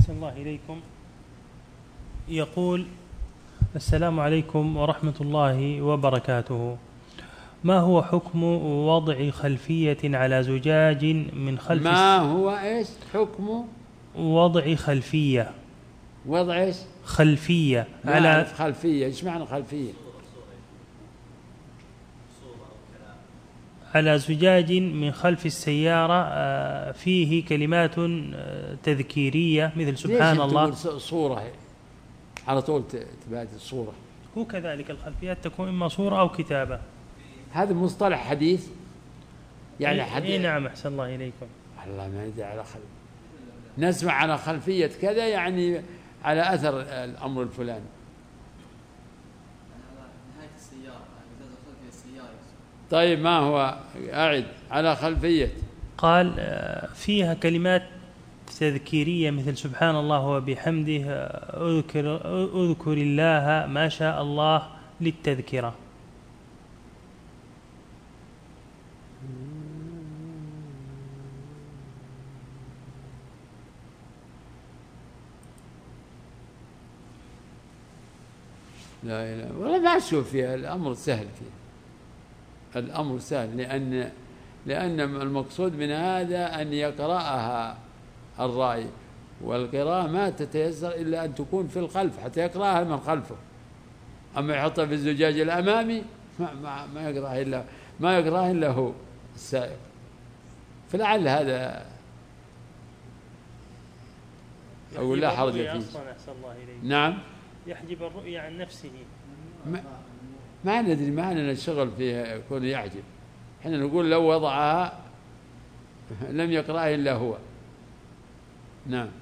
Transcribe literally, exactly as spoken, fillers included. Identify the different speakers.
Speaker 1: أحسن الله إليكم. يقول: السلام عليكم ورحمة الله وبركاته. ما هو حكم وضع خلفية على زجاج من خلف
Speaker 2: ما هو إيش حكم
Speaker 1: وضع خلفية
Speaker 2: وضع إيش
Speaker 1: خلفية
Speaker 2: على خلفية؟ إيش معنى خلفية؟
Speaker 1: على زجاج من خلف السيارة فيه كلمات تذكيرية مثل سبحان الله.
Speaker 2: صورة على طول تبعد الصورة.
Speaker 1: هو كذلك الخلفيات تكون إما صورة أو كتابة.
Speaker 2: هذا مصطلح حديث يعني حديث.
Speaker 1: إيه نعم أحسن الله إليكم.
Speaker 2: الله ما يدري على خلف نسمع على خلفية كذا يعني على أثر الأمر الفلاني. طيب ما هو؟ أعد. على خلفية
Speaker 1: قال فيها كلمات تذكيرية مثل سبحان الله وبحمده، أذكر, أذكر الله ما شاء الله للتذكرة.
Speaker 2: لا إله ولا ما أشوف فيها. الأمر سهل فيها. الأمر سهل لأن لأن المقصود من هذا أن يقرأها الرأي، والقراءة ما تتيسر إلا أن تكون في الخلف حتى يقرأها من خلفه. أما يحطها في الزجاج الأمامي ما, ما, ما يقرأها إلا ما يقرأها إلا هو السائق. فلعل هذا أو لا حرج فيه. نعم
Speaker 1: يحجب الرؤية عن نفسه.
Speaker 2: ما, ما ندري، ما لنا الشغل فيها يكون يحجب. احنا نقول لو وضعها لم يقرأها إلا هو. نعم.